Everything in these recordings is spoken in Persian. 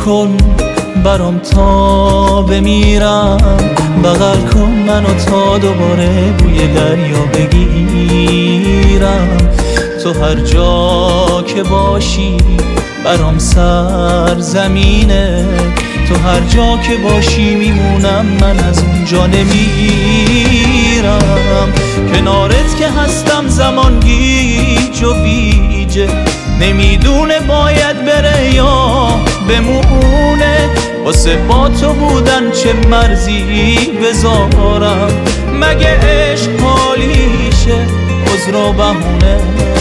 کن برام تا بمیرم، بغل کن منو تا دوباره بوی دریا بگیرم. تو هر جا که باشی برام سرزمینه، تو هر جا که باشی میمونم، من از اونجا نمیرم. کنارت که هستم زمان گیج و بیجه، نمیدونه باید بره یا بمونه. واسه با تو بودن چه مرزی بذارم، مگه عشق حالیشه عذر و بهونه.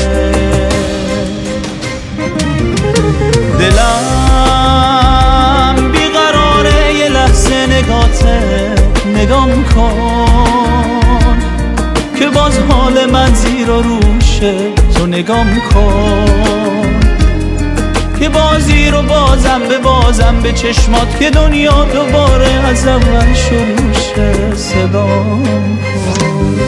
دلم بیقراره یه لحظه نگام کن که باز حال من زیر و روشه. تو نگام کن که بازی رو بازم به چشمات که دنیا دوباره از اول شروع شه. صدام کن.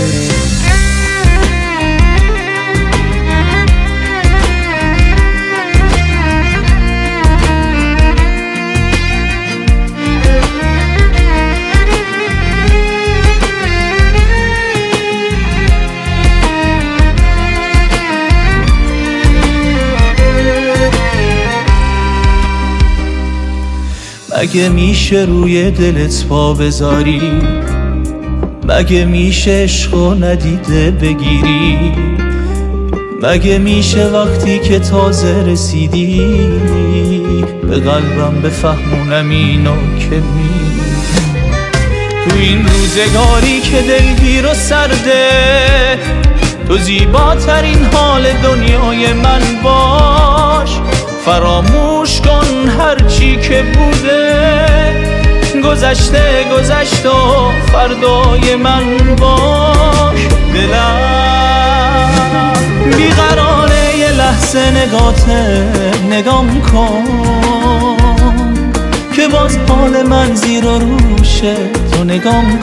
مگه میشه روی دلت پا بذاری، مگه میشه عشقو ندیده بگیری، مگه میشه وقتی که تازه رسیدی به قلبم بفهمونم اینو که تو این روزگاری که دلگیر و سرده، تو زیباترین حال دنیای من باش. فراموش کن هرچی که بوده، گذشته و فردای من باش. دلم بیقراره یه لحظه نگام کن که باز حال من زیر و روشه. تو نگام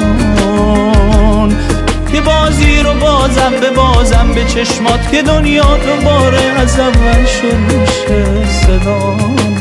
کن که بازی رو بازم به چشمات که دنیا دوباره از اول شروع شه. صدام